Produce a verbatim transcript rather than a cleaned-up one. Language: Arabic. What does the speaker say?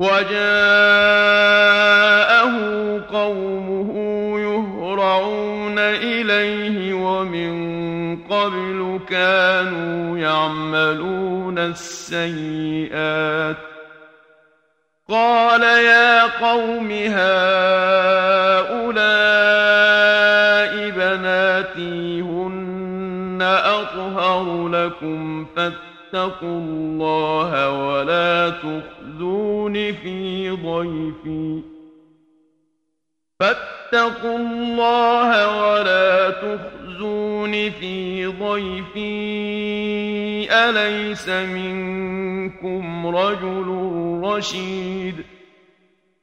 وجاءه قومه يهرعون إليه ومن قبل كانوا يعملون السيئات قال يا قوم هؤلاء بناتي هن أطهر لكم فاتقوا الله ولا تخزون في ضيفي فاتقوا الله ولا تخزون في ضيفي أليس منكم رجل رشيد